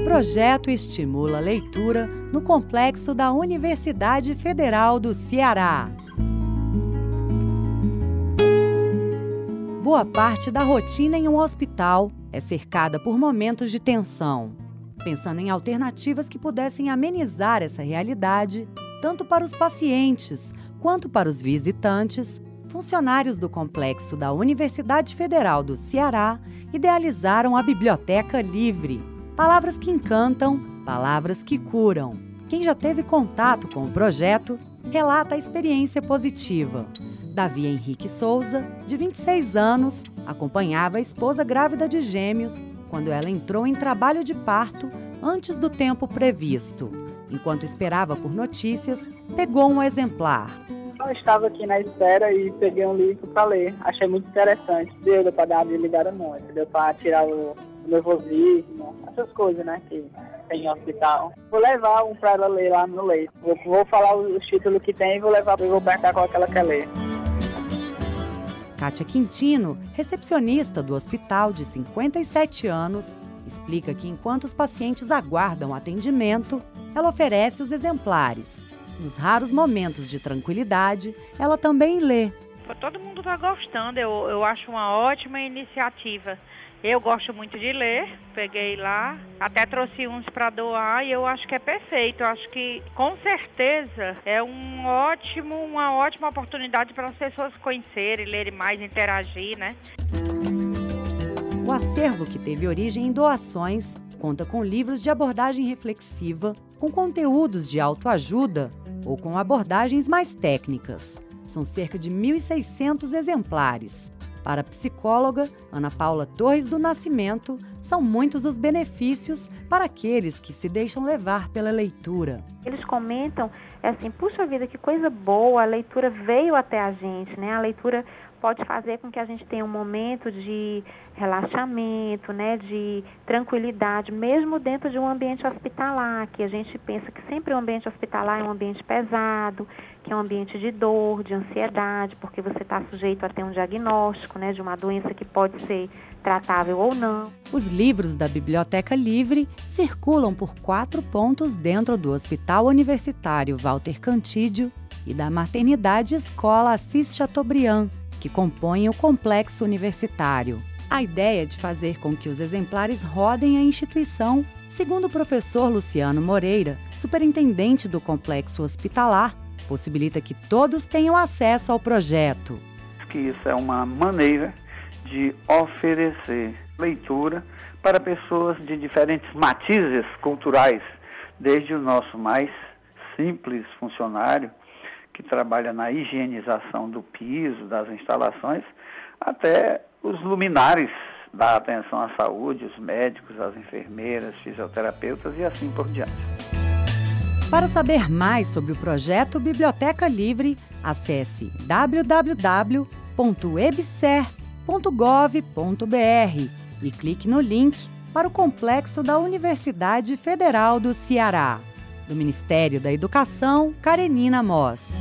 projeto estimula a leitura no complexo da Universidade Federal do Ceará. Boa parte da rotina em um hospital é cercada por momentos de tensão. Pensando em alternativas que pudessem amenizar essa realidade, tanto para os pacientes quanto para os visitantes, funcionários do complexo da Universidade Federal do Ceará idealizaram a Biblioteca Livre. Palavras que encantam, palavras que curam. Quem já teve contato com o projeto relata a experiência positiva. Davi Henrique Souza, de 26 anos, acompanhava a esposa grávida de gêmeos quando ela entrou em trabalho de parto antes do tempo previsto. Enquanto esperava por notícias, pegou um exemplar. Eu estava aqui na espera e peguei um livro para ler. Achei muito interessante. Deu para dar uma ligada muito, deu para tirar o nervosismo, essas coisas, né, que tem em hospital. Vou levar um para ela ler lá no leito. Vou falar os títulos que tem e vou levar para eu perguntar qual que ela quer ler. Kátia Quintino, recepcionista do hospital de 57 anos, explica que enquanto os pacientes aguardam atendimento, ela oferece os exemplares. Nos raros momentos de tranquilidade, ela também lê. Todo mundo está gostando, eu acho uma ótima iniciativa. Eu gosto muito de ler, peguei lá, até trouxe uns para doar e eu acho que é perfeito. Eu acho que, com certeza, é uma ótima oportunidade para as pessoas conhecerem, lerem mais, interagir, né? O acervo, que teve origem em doações, conta com livros de abordagem reflexiva, com conteúdos de autoajuda ou com abordagens mais técnicas. São cerca de 1.600 exemplares. Para a psicóloga Ana Paula Torres do Nascimento, são muitos os benefícios para aqueles que se deixam levar pela leitura. Eles comentam assim, puxa vida, que coisa boa, a leitura veio até a gente, né? A leitura pode fazer com que a gente tenha um momento de relaxamento, né, de tranquilidade, mesmo dentro de um ambiente hospitalar, que a gente pensa que sempre o ambiente hospitalar é um ambiente pesado, que é um ambiente de dor, de ansiedade, porque você está sujeito a ter um diagnóstico, né, de uma doença que pode ser tratável ou não. Os livros da Biblioteca Livre circulam por 4 pontos dentro do Hospital Universitário Walter Cantídio e da Maternidade Escola Assis Chateaubriand, que compõem o complexo universitário. A ideia é de fazer com que os exemplares rodem a instituição, segundo o professor Luciano Moreira, superintendente do complexo hospitalar, possibilita que todos tenham acesso ao projeto. Que isso é uma maneira de oferecer leitura para pessoas de diferentes matizes culturais, desde o nosso mais simples funcionário, que trabalha na higienização do piso, das instalações, até os luminares da atenção à saúde, os médicos, as enfermeiras, fisioterapeutas e assim por diante. Para saber mais sobre o projeto Biblioteca Livre, acesse www.ebser.gov.br e clique no link para o complexo da Universidade Federal do Ceará. Do Ministério da Educação, Karenina Moss.